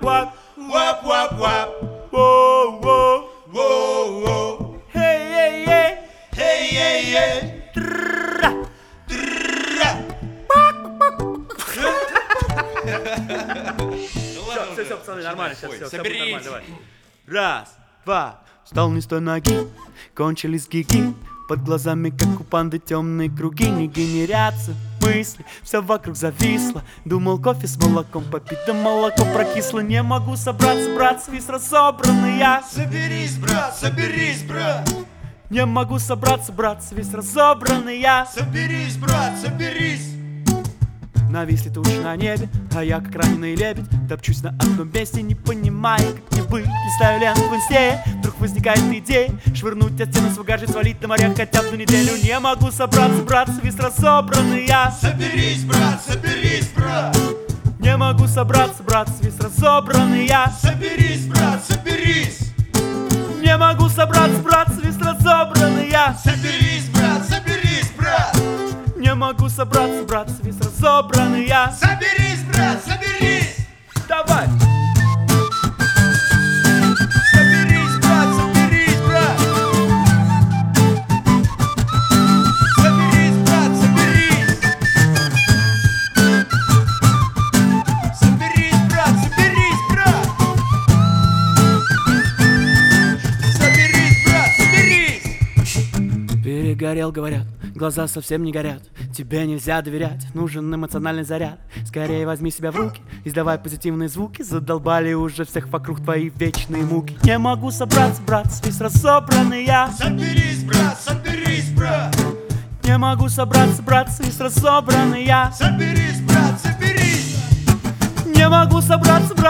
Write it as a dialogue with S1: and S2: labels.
S1: wap.
S2: Wap, wap, wap.
S1: Whoa, whoa.
S2: Whoa, whoa.
S1: Hey, hey, hey.
S2: Hey, hey, hey.
S1: Тра. Все, пацаны, нормально, сейчас все будет нормально, давай. Раз, два. Встал не с той ноги, кончились гиги. Под глазами, как у панды, темные круги. Не генерятся мысли, все вокруг зависло. Думал кофе с молоком попить, да молоко прокисло. Не могу собраться, брат, свист разобранный я.
S2: Соберись, брат, соберись, брат.
S1: Не могу собраться, брат, свист разобранный я.
S2: Соберись, брат, соберись.
S1: Нависли тучи на небе, а я как раненый лебедь топчусь на одном месте, не понимая, как мне быть. Листаю ленту в инсте, вдруг возникает идея швырнуть от стены свой гаджет, свалить на морях хотя бы неделю. Не могу собраться, брат, свист разобранный я.
S2: Соберись, брат, соберись, брат.
S1: Не могу собраться, брат, свист разобранный я.
S2: Соберись, брат, соберись.
S1: Не могу собраться, брат, свист разобранный я.
S2: Соберись, брат, соберись, брат.
S1: Не могу собраться, брат, свист разобранный я.
S2: Соберись, брат, соберись.
S1: Давай!
S2: Соберись, брат, соберись, брат. Соберись, брат, соберись. Соберись, брат, соберись, брат. Соберись, брат, соберись.
S1: Перегорел, говорят, глаза совсем не горят. Тебе нельзя доверять, нужен эмоциональный заряд. Скорее возьми себя в руки, издавай позитивные звуки. Задолбали уже всех вокруг твои вечные муки. Не могу собраться, брат, свист разобранный я.
S2: Соберись, брат, соберись, брат.
S1: Не могу собраться, брат, свист разобранный я.
S2: Соберись, брат, соберись.
S1: Не могу собраться,